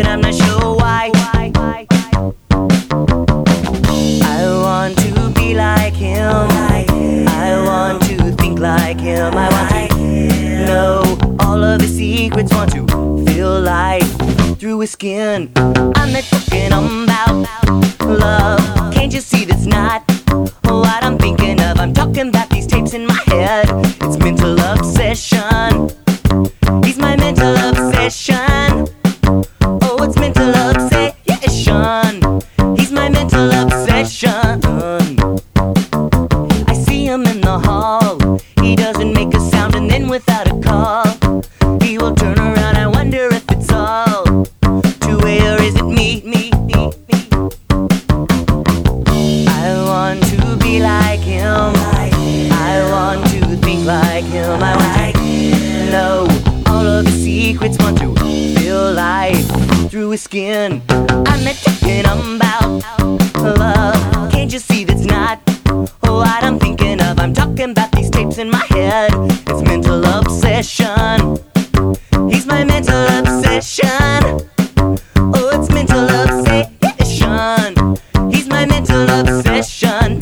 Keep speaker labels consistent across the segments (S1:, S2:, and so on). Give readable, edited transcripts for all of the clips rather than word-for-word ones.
S1: I'm not sure why. I want to be like him. I want to think like him. I want to know all of his secrets. Want to feel life through his skin. I'm not talking about love. Can't you see that's not what I'm thinking of? I'm talking about these tapes in my head. It's mental obsession. He's my mental obsession. Oh, it's mental obsession. He's my mental obsession. I see him in the hall. He doesn't make a sound, and then without a call he will turn around. I wonder if it's all two-way or is it me? I want to be like him. I want to think like him. I want to know all of the secrets. Want to feel life through his skin. I'm not talking about love. Can't you see that's not what I'm thinking of? I'm talking about these tapes in my head. It's mental obsession. He's my mental obsession. Oh, it's mental obsession. He's my mental obsession.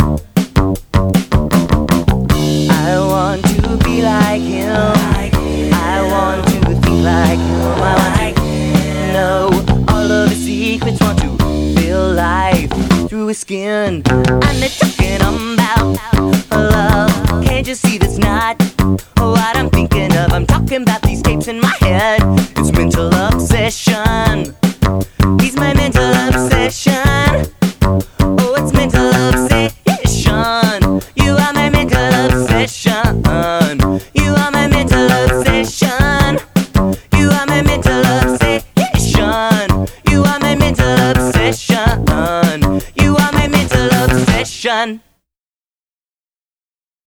S1: I want to be like him. I want to think like him. I want to know all of his secrets. Want to feel life through his skin. I'm not talking about love. Can't you see that's not what I'm thinking of? I'm talking about these tapes in my head. It's mental obsession. He's my mental obsession. Oh, it's mental obsession. You are my mental obsession. You are my mental obsession. You are my mental obsession. You are my mental obsession. You are my mental obsession.